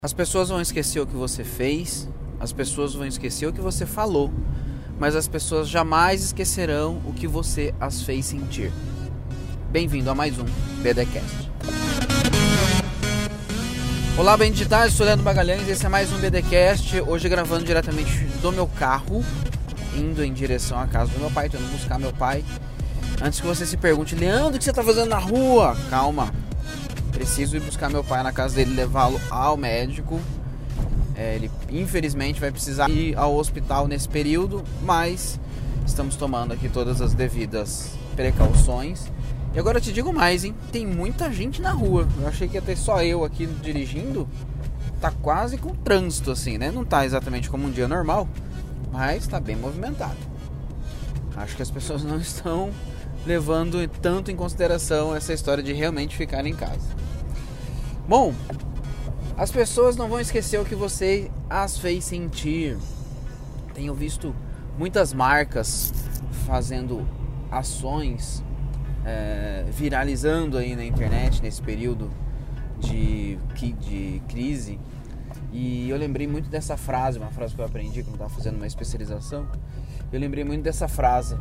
As pessoas vão esquecer o que você fez, as pessoas vão esquecer o que você falou, mas as pessoas jamais esquecerão o que você as fez sentir. Bem-vindo a mais um BDcast. Olá, bem digitais, sou Leandro Magalhães, esse é mais um BDcast, hoje gravando diretamente do meu carro, indo em direção à casa do meu pai, tô indo buscar meu pai. Antes que você se pergunte, Leandro, o que você está fazendo na rua? Calma. Preciso ir buscar meu pai na casa dele, levá-lo ao médico. Ele infelizmente vai precisar ir ao hospital nesse período, mas estamos tomando aqui todas as devidas precauções. E agora eu te digo mais, hein? Tem muita gente na rua. Eu achei que ia ter só eu aqui dirigindo. Tá quase com trânsito assim, né? Não tá exatamente como um dia normal, mas tá bem movimentado. Acho que as pessoas não estão levando tanto em consideração essa história de realmente ficar em casa. Bom, as pessoas não vão esquecer o que você as fez sentir. Tenho visto muitas marcas fazendo ações, viralizando aí na internet nesse período de crise. E eu lembrei muito dessa frase, uma frase que eu aprendi quando estava fazendo uma especialização. Eu lembrei muito dessa frase,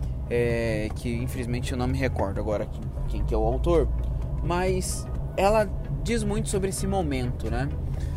que infelizmente eu não me recordo agora quem que é o autor, mas ela diz muito sobre esse momento, né?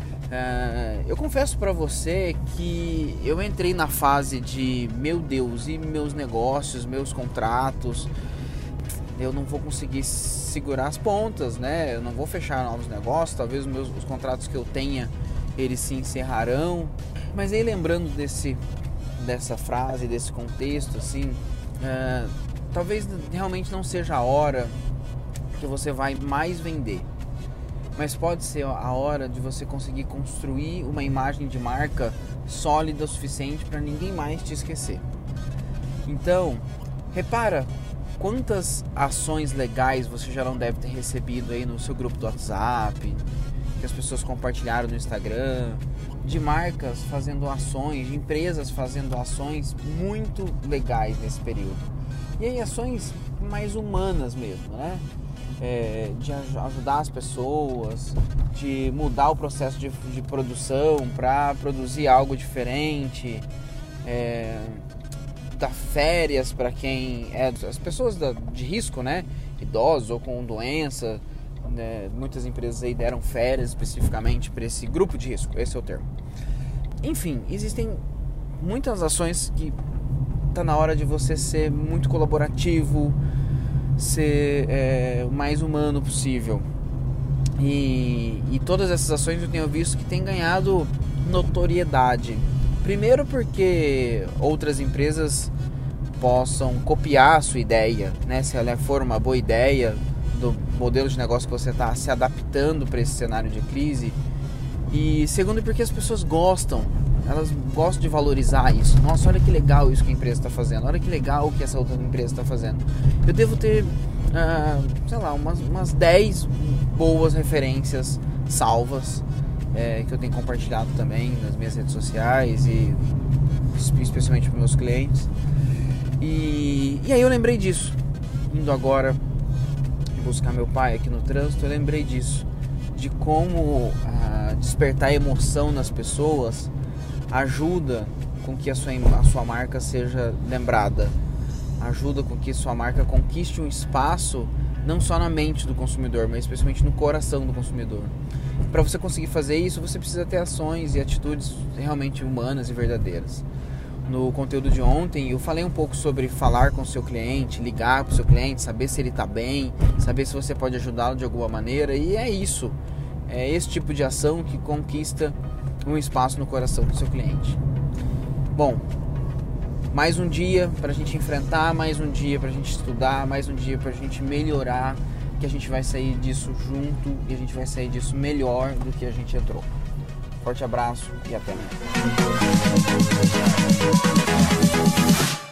Eu confesso pra você que eu entrei na fase de meu Deus, e meus negócios, meus contratos, eu não vou conseguir segurar as pontas, né? Eu não vou fechar novos negócios, talvez os contratos que eu tenha, eles se encerrarão. Mas aí lembrando dessa frase, desse contexto, assim, talvez realmente não seja a hora que você vai mais vender, mas pode ser a hora de você conseguir construir uma imagem de marca sólida o suficiente para ninguém mais te esquecer. Então, repara quantas ações legais você já não deve ter recebido aí no seu grupo do WhatsApp, que as pessoas compartilharam no Instagram, de marcas fazendo ações, de empresas fazendo ações muito legais nesse período. E aí ações mais humanas mesmo, né? De ajudar as pessoas, de mudar o processo de produção para produzir algo diferente, dar férias para quem as pessoas de risco, né? Idosos ou com doença. Muitas empresas aí deram férias especificamente para esse grupo de risco, esse é o termo. Enfim, existem muitas ações que tá na hora de você ser muito colaborativo, ser o mais humano possível. E todas essas ações eu tenho visto que têm ganhado notoriedade. Primeiro porque outras empresas possam copiar a sua ideia, né? Se ela for uma boa ideia do modelo de negócio que você está se adaptando para esse cenário de crise. E segundo porque as pessoas gostam, elas gostam de valorizar isso. Nossa, olha que legal isso que a empresa está fazendo, olha que legal o que essa outra empresa está fazendo. Eu devo ter, umas 10 boas referências salvas, que eu tenho compartilhado também nas minhas redes sociais e especialmente para meus clientes. E aí eu lembrei disso, indo agora buscar meu pai aqui no trânsito, eu lembrei disso, de como despertar emoção nas pessoas ajuda com que a sua marca seja lembrada, ajuda com que sua marca conquiste um espaço não só na mente do consumidor, mas especialmente no coração do consumidor. Para você conseguir fazer isso, você precisa ter ações e atitudes realmente humanas e verdadeiras. No conteúdo de ontem eu falei um pouco sobre falar com o seu cliente, ligar para o seu cliente, saber se ele está bem, saber se você pode ajudá-lo de alguma maneira, e é isso, é esse tipo de ação que conquista um espaço no coração do seu cliente. Bom, mais um dia para a gente enfrentar, mais um dia para a gente estudar, mais um dia para a gente melhorar, que a gente vai sair disso junto e a gente vai sair disso melhor do que a gente entrou. Forte abraço e até amanhã.